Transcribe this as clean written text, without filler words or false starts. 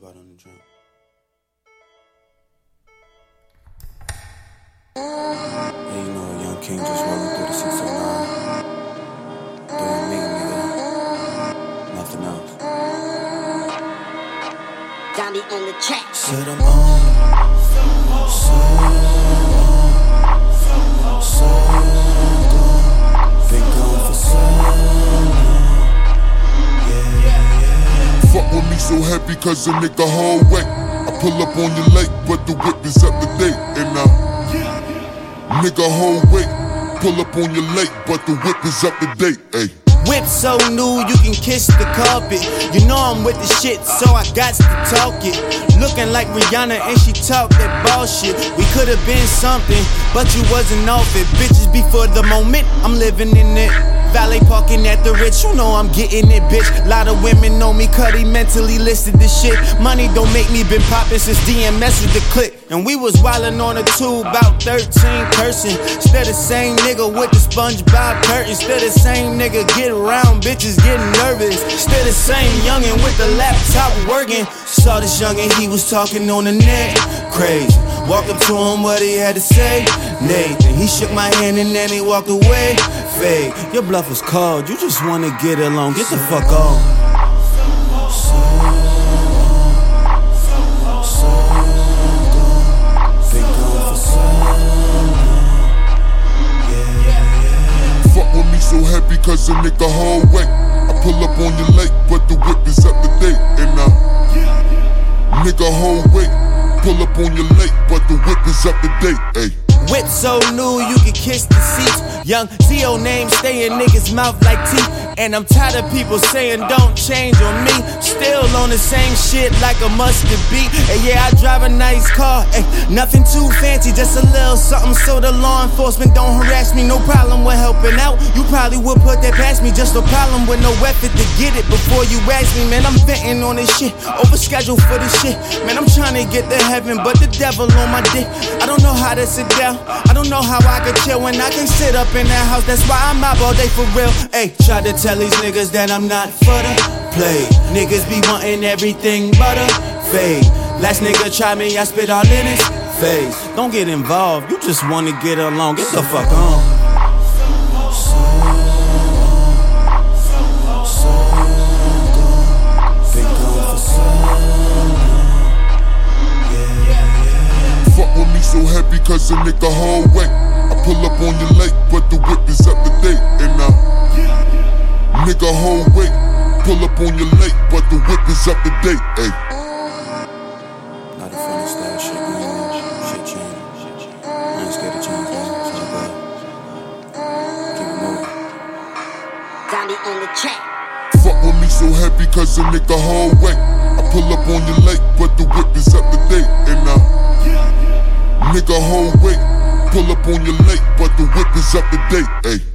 about on the drum. Yeah, you know, a young king just rolling through the 609. Doing me, nigga. Nothing else. Johnny on the track. Said I'm on. So gone. Been gone for so long. Yeah. Fuck with me so heavy cause a nigga whole way. I pull up on your lake, but the whip is up to date. And nigga whole way. Pull up on your lake, but the whip is up to date. Ay. Whip so new, you can kiss the carpet. You know I'm with the shit, so I got to talk it. Looking like Rihanna and she talk that bullshit. We could've been something, but you wasn't off it. Bitches be for the moment, I'm living in it. Valet parking at the Ritz, you know I'm getting it, bitch. Lot of women know me, Cuddy mentally listed this shit. Money don't make me, been poppin' since DMS with the click. And we was wildin' on a tube, about 13 person. Still the same nigga with the SpongeBob curtains. Still the same nigga get around, bitches getting nervous. Still the same youngin' with the laptop working. Saw this youngin', he was talking on the net. Crazy. Walk up to him, what he had to say. Nathan, he shook my hand and then he walked away. Fade, your bluff was called, you just wanna get along. Get the fuck on. So heavy cause a nigga whole way. I pull up on your lake, but the whip is up to date. And nigga whole way. Pull up on your lake, but the whip is up to date. Ay. Whip so new, you can kiss the seats. Young T.O. name stay in niggas' mouth like teeth. And I'm tired of people saying don't change on me. Still on the same shit like a mustard beat. And yeah, I drive a nice car. Ay, nothing too fancy, just a little something so the law enforcement don't harass me. No problem with helping out. You probably would put that past me. Just no problem with no effort to get it before you ask me. Man, I'm venting on this shit. Overscheduled for this shit. Man, I'm trying to get to heaven, but the devil on my dick. I don't know how to sit down. I don't know how I can chill when I can sit up in that house. That's why I'm out all day for real. Ay, try to tell these niggas that I'm not for the play. Niggas be wanting everything but a fade. Last nigga try me, I spit all in his face. Don't get involved, you just wanna get along. Get the fuck on. So heavy cause a nigga whole way. I pull up on your lake, but the whip is up to date. And nigga whole way. Pull up on your lake, but the whip is up to date. Ay. Not a funny style, shit going shit change. I ain't scared to change that, it's all good. Keep it moving. Johnny on the track. Fuck with me so heavy cause a nigga whole way. I pull up on your lake, but the whip is up to date. And nigga whole way. Pull up on your lake, but the whip is up to date. Ay.